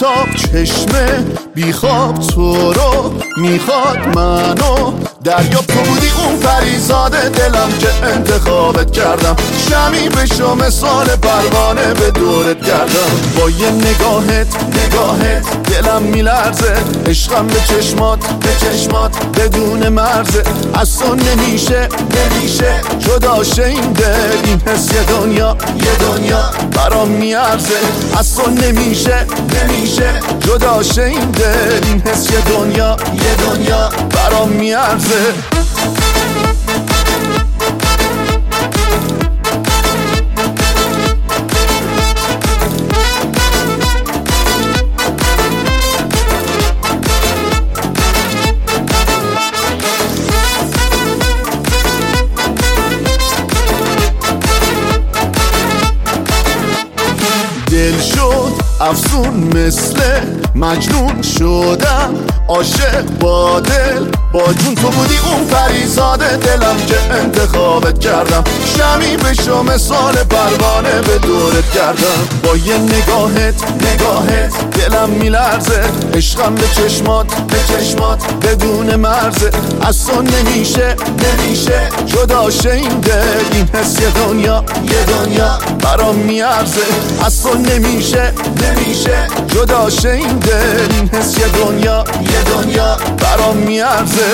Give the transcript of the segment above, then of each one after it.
بیتاب چشمه بیخواب تو رو میخواد منو دریا تو بودی اون پریزاد دلم که انتخابت کردم شمی بشو مثال پروانه به دورت گردم با یه نگاهت دلم میلرزه عشقم به چشمات بدون مرزه از تو نمیشه جدا شه این دل این حس یه دنیا برام میارزه از تو نمیشه جدا شه این دل این حس یه دنیا برام میارزه دل شد افسون مثل مجنون شدم عاشق با دل با جون تو بودی اون پریزاد دلم که انتخابت کردم شمی بشو مثال پروانه به دورت گردم با یه نگاهت دلم میلرزه عشقم به چشمات بدون مرزه از تو نمیشه جدا شه این دل این حس یه دنیا برام میارزه از تو نمیشه جدا شه این دل این حس یه دنیا برام میارزه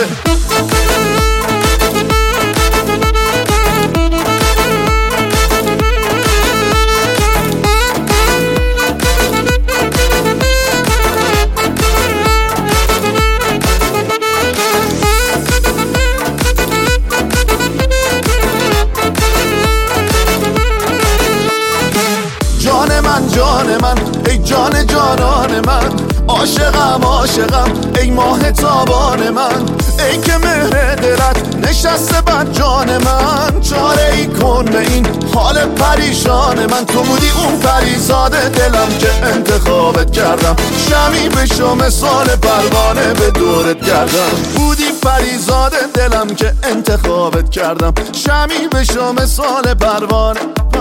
جان من ای جان جانان من عاشقم ای ماه تابان من ای که مهر دلت نشسته بر جان من چاره ای کن به این حال پریشان من تو بودی اون پریزاد دلم که انتخابت کردم شمی بشو مثال پروانه به دورت گردم بودی پریزاد دلم که انتخابت کردم شمی بشو مثال پروانه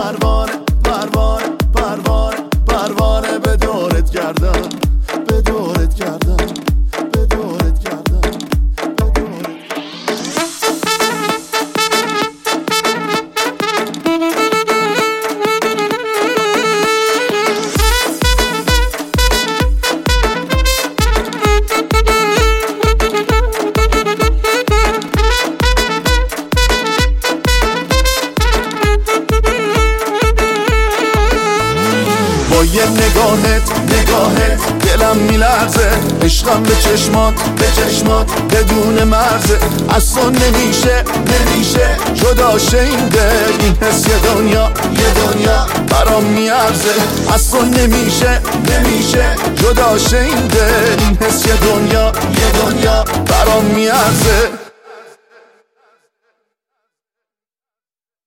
به دورت گردم با یه نگاهت دلم میلرزه عشقم به چشمات بدون مرزه از تو نمیشه جدا شه این دل این حس یه دنیا برام میارزه از تو نمیشه جدا شه این دل این حس یه دنیا برام میارزه